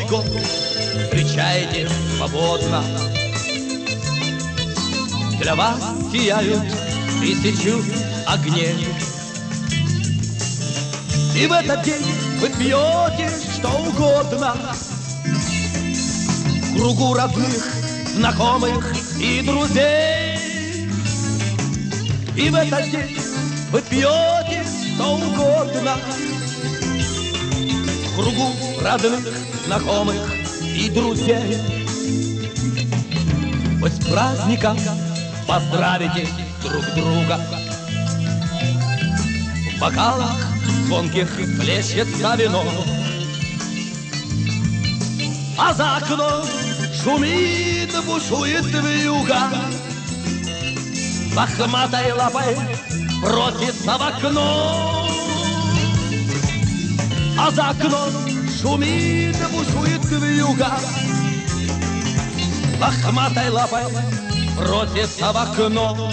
год встречаете свободно. Для вас сияют тысячу огней. И в этот день вы пьете что угодно в кругу родных, знакомых и друзей. И в этот день вы пьете что угодно в кругу родных, знакомых и друзей. Вы с праздником поздравите друг друга. В бокалах звонких плещется вино, а за окном шумит, бушует вьюга. Лохматой лапой просится в окно, а за окном шумит, бушует вьюга. Лохматой лапой просится в окно.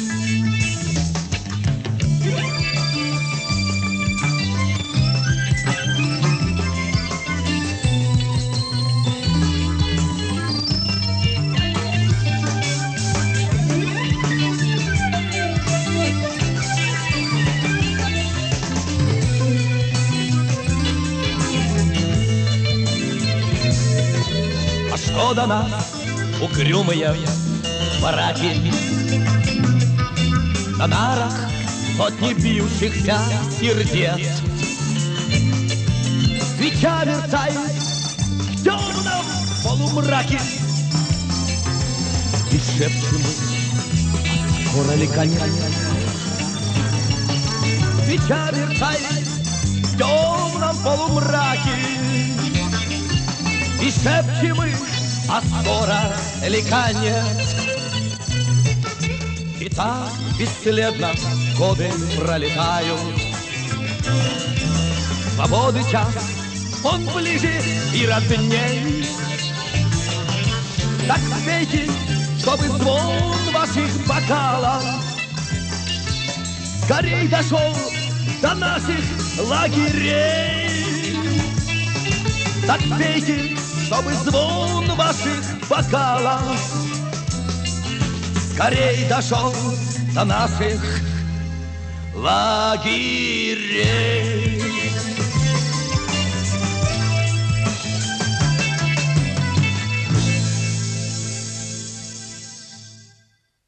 А что до нас, угрюмые бараки, на нарах сотни бьющихся сердец. Свеча мерцает в темном полумраке, и шепчем мы, скоро ли конец? Свеча мерцает в темном полумраке, и шепчем мы, а скоро ли конец? И так бесследно годы пролетают. Свободы час, он ближе и родней. Так пейте, чтобы звон ваших бокалов скорей дошел до наших лагерей. Так пейте, чтобы звон ваших бокалов скорей дошел до наших лагерей.